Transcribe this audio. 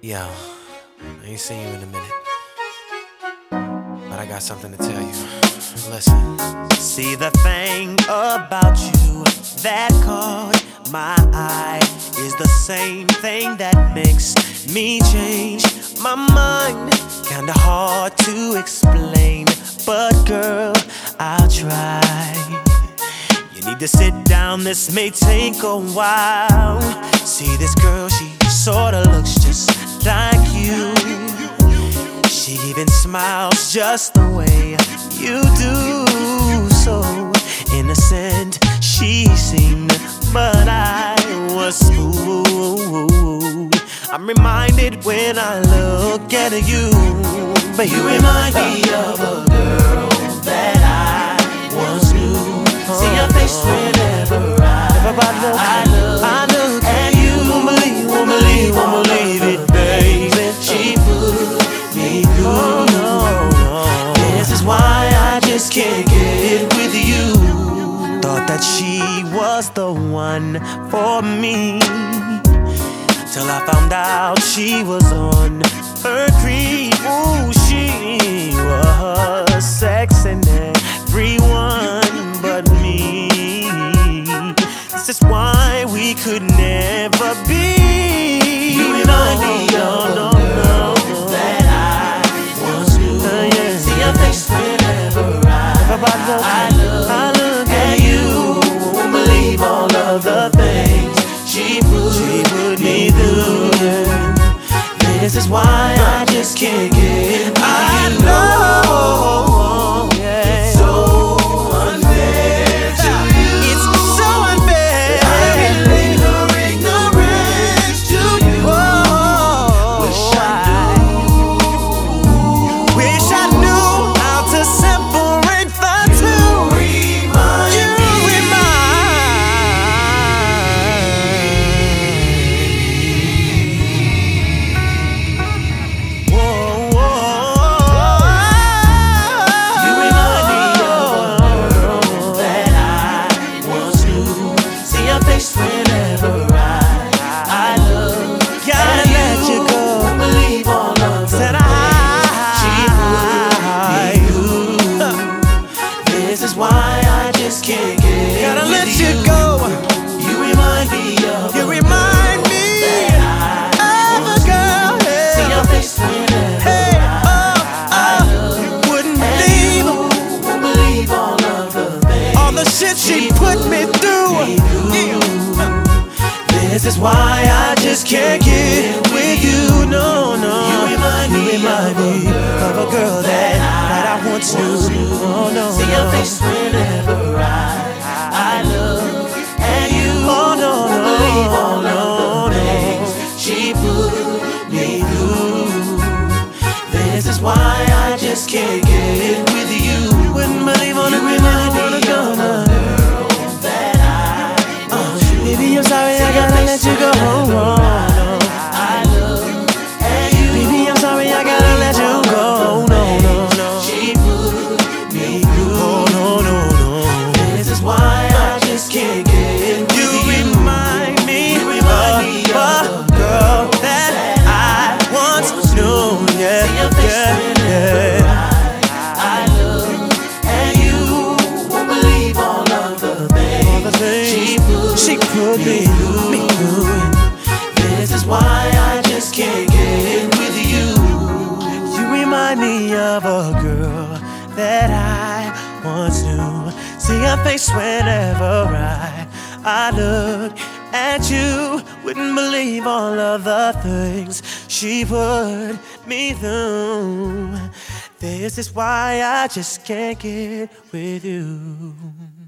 Yo, I ain't seen you in a minute, but I got something to tell you. Listen. See, the thing about you that caught my eye is the same thing that makes me change my mind. Kinda hard to explain, but girl, I'll try. You need to sit down, this may take a while. See, this girl, she sorta looks just like you. She even smiles just the way you do. So innocent she seemed, but I was fooled. I'm reminded when I look at you, but you remind me of a girl that I once knew. See your face whenever I look at you. Won't believe it, baby. She put me through. This is why I just can't get with you. Thought that she was the one for me, till I found out she was on her creep. Ooh, she was sexing everyone but me. This is why we could never be. You remind me of the girl that I once knew. Yeah. See your face whenever I look at you. Won't believe all of the things she put me through. Yeah. This is why I just can't get with you. Know, yeah. It's so unfair to you. It's so unfair. I relate her ignorance to you. Wish I knew how to separate the two. Whenever I look, gotta let you go. Won't believe all of the things she put me through. This is why I just can't get. Gotta let you go. You remind me of. You remind me of a girl. Yeah. See your face whenever I look. Wouldn't believe. Won't believe all of the things. All the shit she put me through. This is why I just can't get with you, no. You remind me of a girl that I once knew. Oh no. See your face whenever I look at you. Oh no, believe all of the things she put me through. This is why I just can't get with you. Wouldn't believe on it, remind me of a girl that I baby, I'm sorry, I gotta let you go. I look at you. Baby, I'm sorry, I gotta let you go. No. She put me through. No. This is why I just can't get with you. You remind me of a girl that I once knew. Yeah. I look at you. Won't believe all of the things she put me through. This is why I just can't get with you. You remind me of a girl that I once knew. See her face whenever I look at you. Wouldn't believe all of the things she put me through. This is why I just can't get with you.